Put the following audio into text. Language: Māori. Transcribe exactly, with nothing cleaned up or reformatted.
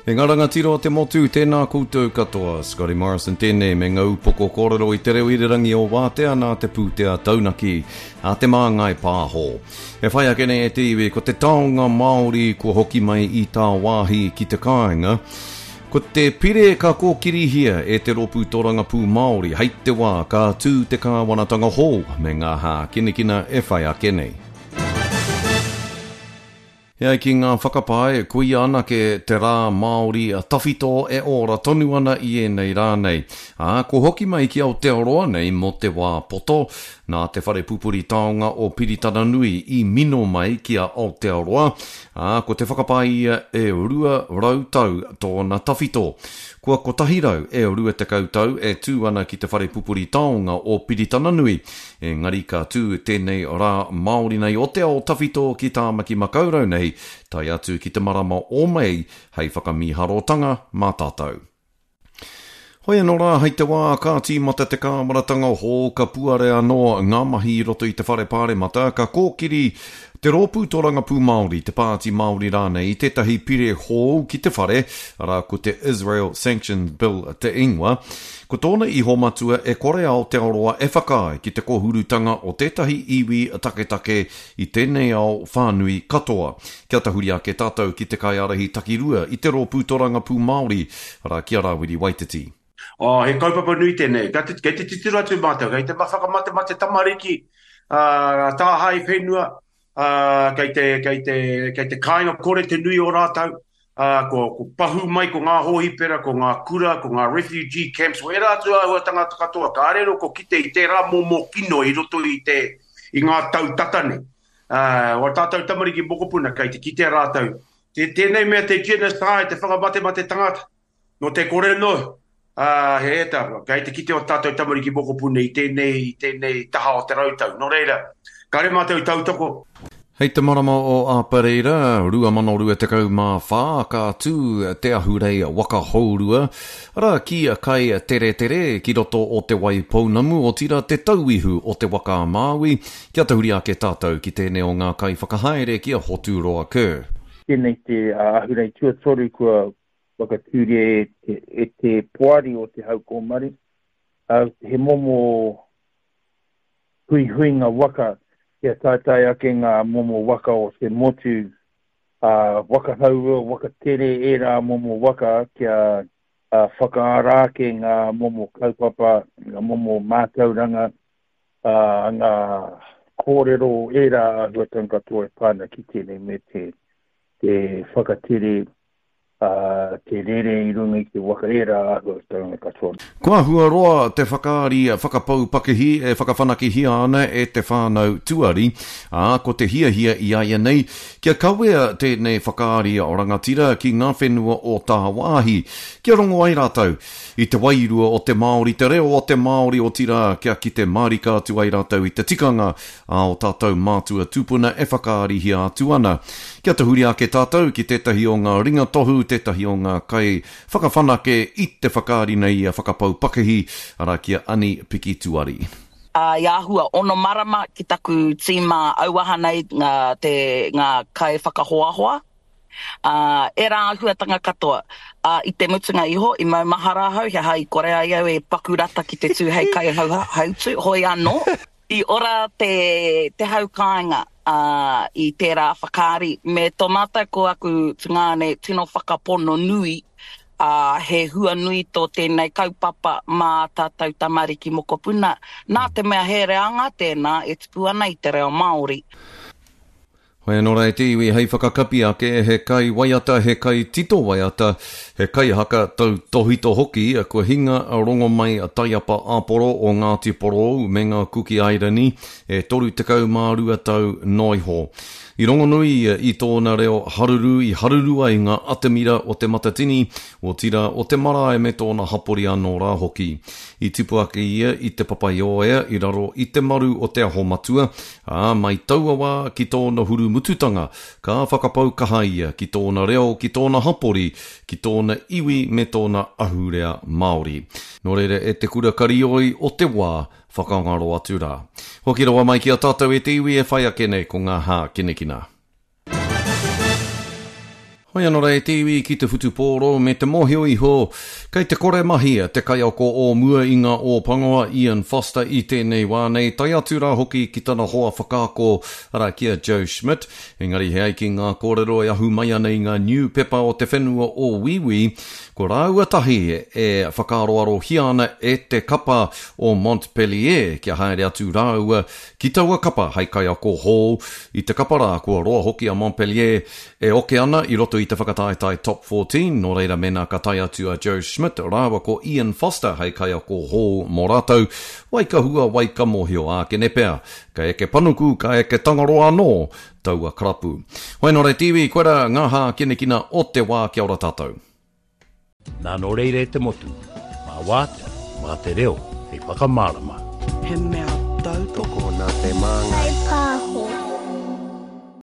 E ngā rangatiro te motu, tēnā koutou katoa, Scotty Morrison tēnei me ngā upoko kōrero i te reo irirangi o Wātea nā te pūtea taunaki a te māngai pāho. E whai ake nei e te iwi, ko te taonga Māori kua hoki mai i tā wāhi ki te kāinga, ko te pire ka kōkirihia e te ropu toranga pū Māori, hei te wā ka tū te kāwanatanga hō me ngā hā kinekina e whai ake nei. Ia ki ngā whakapae, kui ana ke te rā Māori a tawhito e ora tonu ana i e nei rānei. A, ko hoki mai ki Aotearoa nei mo te wā poto, nā te whare pupuri taonga o Piritaranui i mino mai ki a Aotearoa. A, ko te whakapae ia e rua rautau tōna tawhito. Kua kotahi rau e rua te kautau e tū ana ki te whare pupuri taonga o Piritaranui. E ngari ka tū tēnei rā Māori nei o te ao tawhito ki tāmaki makaurau nei, tai atu ki te marama o mei, hei whakamiharotanga mā tātou. Hoi anō rā, hei te wā, ka tīmata te kāmaratanga hō, ka puare anō ngā mahi roto i te whare pāre mata, ka kōkiri te rōpū toranga pū Māori, te pāti Māori rānei, i tētahi pire hō ki te whare, ara ko te Israel Sanctions Bill te ingwa, ko tōna i homatua e kore ao te aroa e whakae ki te kohurutanga o tētahi iwi taketake i tēnei ao whānui katoa. Kia tahuri ake tātou ki te kaiarahi takirua i te rōpū toranga pū Māori, ara kia rāwiri Waititi. Oh, he kaupapa nui tēnei. Kei te, te titiru atu mātou, kei te whakamate mate tamariki, uh, tāhai whenua, uh, kei, te, kei, te, kei te kāinga kore te nui o rātau, uh, ko, ko pahu mai ko ngā hōhipera, ko ngā kura, ko ngā refugee camps, o e rātu a hua tangata katoa, ka arero ko kite i te rā mō mō kino i roto i, te, i ngā tau tatane. Uh, o tātou tamariki mokopuna, kei te kite rātau. Te, tēnei mea te genocide, te whakamate mate tangata, no te kore no. Ah, uh, he eta, kei te kite o tātou tamariki mokopune i tēnei, i tēnei taha o te rautau. Nō reira, kare mātou tautoko. Hei te marama o Āpareira, rua mano rua te kau mā whā, ka tū te ahurei waka haurua. Ara ki a kai tere tere ki roto o te wai pounamu o tira te tauihu o te waka Māui. Kia tahuri ake tātou ki tēnei o ngā kai whakahaere ki a hotu roa kē. Tēnei te ahurei tuatoru kua whakatūre e te, e te poari o te haukomari. Uh, he momo hui hui ngā waka, kia tātai ake ngā momo waka o te motu, uh, waka haua, waka tere e rā momo waka, kia uh, whakaarake ngā momo kaupapa, ngā momo mātauranga, uh, ngā kōrero e rā huatanga katoa e pāna ki tēnei me te, te whakatere Uh, te rere i runga i te wakaera ahua taunga katoa. Kua hua roa te whakaari whakapau pakehi e whakawhanaki hia ana e te whānau tuari, a ko te hia hia i aia nei, kia kawea tēnei whakaari o rangatira ki ngā whenua o tā wāhi, kia rongo ai rātau, i te wairua o te Māori, te reo o te Māori o tira, kia ki te marika atu ai rātau i te tikanga, a o tātou mātua tūpuna e whakaari hia atu ana. Kia te huri ake tātou ki tētahi o ngā ringa tohu, tētahi o ngā kai whakawhanake i te whakaari nei a whakapau pakehi, ara kia ani piki tuari. Uh, Iahua, ono marama ki taku tīma auaha nei ngā, te, ngā kai whakahoahoa. Uh, e rā huatanga katoa. Uh, I te mutunga iho, i mau mahara hau, he hai kore ai au e pakurata ki te tū hei kai hau hautu, hoi anō. I ora te, te hau kāinga uh, i tērā whakaari, me tō mātai ko aku tungane tino whakapono nui, uh, he hua nui tō tēnei kaupapa mā tātou tamariki mokopuna. Nā te mea he reanga tēnā e tupu ana i te reo Māori. Hoi anō rei te iwi, hei whakakapi ake, he kai waiata, he kai tito waiata, he kai haka tau tohito hoki, kua hinga a rongo mai a taiapa āporo o Ngāti Porou me ngā kuki airani, e toru te kau mārua tau noiho. I rongo nui i tōna reo haruru, i haruru ai ngā atamira o te matatini, o tira o te marae me tōna hapori anō rā hoki. I tipu ake ia i te papaioea, i raro i te maru o te aho matua, a mai taua wā ki tōna huru mututanga, ka whakapau kahaia ki tōna reo, ki tōna hapori, ki tōna iwi me tōna ahurea Māori. Nō reira e te kura karioi o te wā, whakangaro atu rā. Hoki rawa mai ki a tātou e te iwi e whai ake nei ko ngā hā kinekina. Hoi anō rei tiwi ki te futu pōro me te mohio iho. Kei te kore mahia te kai ako o mua inga o Pangoa Ian Foster i tēnei wānei. Tai atu rā hoki ki tana hoa whakaako ara kia Joe Schmidt. Engari hei ki ngā kōrero e ahu mai ana i ngā new pepa o te whenua o Wiwi. Ko rāua tahi e whakaroaro hiana e te kapa o Montpellier kia haere atu rāua ki taua kapa hei kai ako hō. I te kapa rā kua roa hoki a Montpellier e oke ana i roto i te whakataetai top fourteen, no reira mena ka tai atu a Joe Schmidt, rāwa ko Ian Foster hei kai ako hō mō rātou, waika hua waika mohio a ke nepea, ka eke panuku, ka eke tangaroa anō, taua krapu. Hoi nō rei tiwi, koera ngaha kine kina o te wā kia ora tātou. Nā nō reire te motu, mā wātea, mā te reo, hei whakamārama. He mea